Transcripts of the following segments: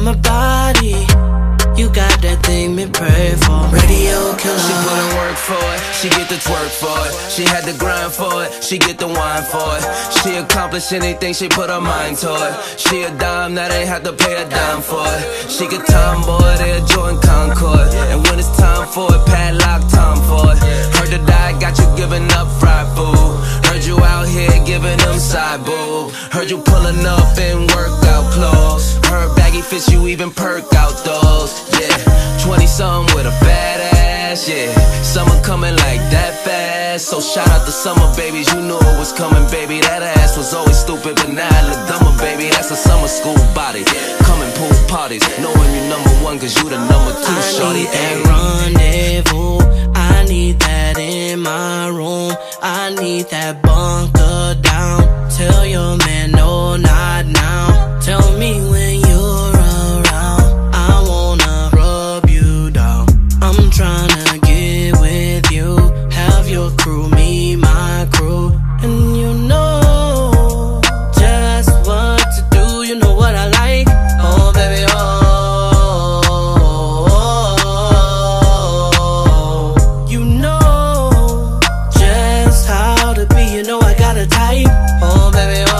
summer body. You got that thing me pray for. Radio killer. She put in work for it, she get the twerk for it. She had the grind for it, she get the wine for it. She accomplish anything, she put her mind to it. She a dime, now they have to pay a dime for it. She get tomboy, they a Jordan Concord. And when it's time for it, padlock Tom for it. Heard the diet got you giving up fried food. Heard you out here giving them side boob. Heard you pulling up in workout clothes. Heard baggy fits you even perk out those. Yeah, 20-something with a fat ass, yeah. Summer coming like that fast. So shout out to summer babies, you knew it was coming, baby. That ass was always stupid, but now it look dumber, baby. That's a summer school body. Coming pool parties, knowing you #1 cause you the #2, shorty. I need that rendezvous, I need that in my room. I need that bunker down. Tell your man no, not now. Tell me when you're around, I wanna rub you down. I'm tryna get with you, have your crew, me, my crew. And you know just what to do, you know what I like. Oh baby, oh, you know just how to be, you know I got a type. Oh baby, oh,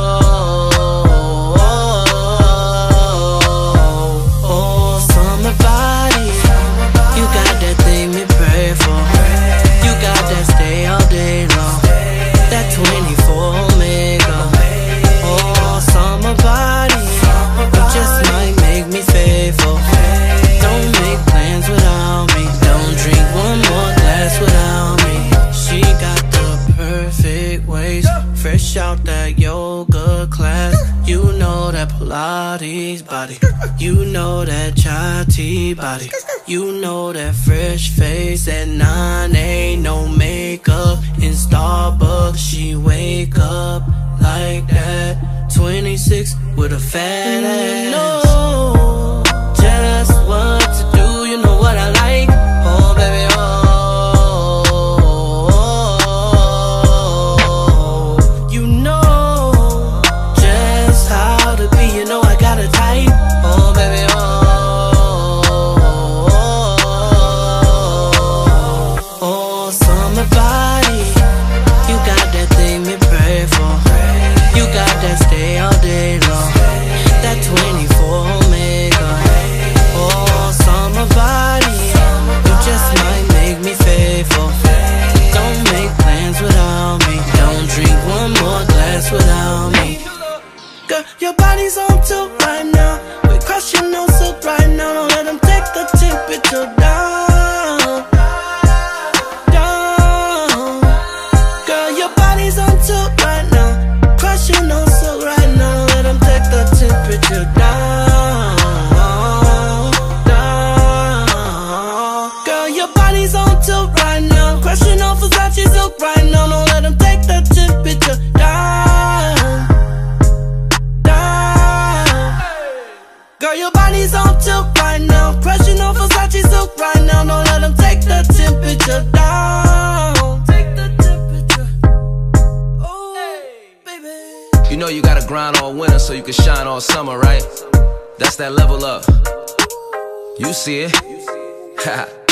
summer body. You got that thing me pray for. You got that stay all day long. That 24 Omega. Oh, summer body. You just might make me faithful. Don't make plans without me. Don't drink one more glass without me. She got the perfect waist, fresh out that yoga class. You know that Pilates body. You know that chai tea body. You know that fresh face at 9, ain't no makeup. In Starbucks she wake up like that. 26 with a fat ass. You know just what to do, you know what I like. Oh baby, oh, you know just how to be, you know I got a type. Oh baby, oh, oh, summer body. You got that thing me pray for. You got that stay all day long. That 24 Omega. Oh, summer body. You just might make me faithful. Don't make plans without me. Don't drink one more glass without me. Girl, your body's on tilt right now. We crushing on silk right now. Don't let them take the temperature down. Down. Girl, your body's on tilt right now. Crushing on silk right now. Don't let them take the temperature down. Down. Girl, your body's on tilt right now. Crushing on Versace silk right now. Don't let them take the temperature down. Girl, your body's on tilt right now. Crushing on Versace silk right now. Don't let them take the temperature down. Take the temperature. Oh, baby. You know you gotta grind all winter so you can shine all summer, right? That's that level up. You see it. Ha.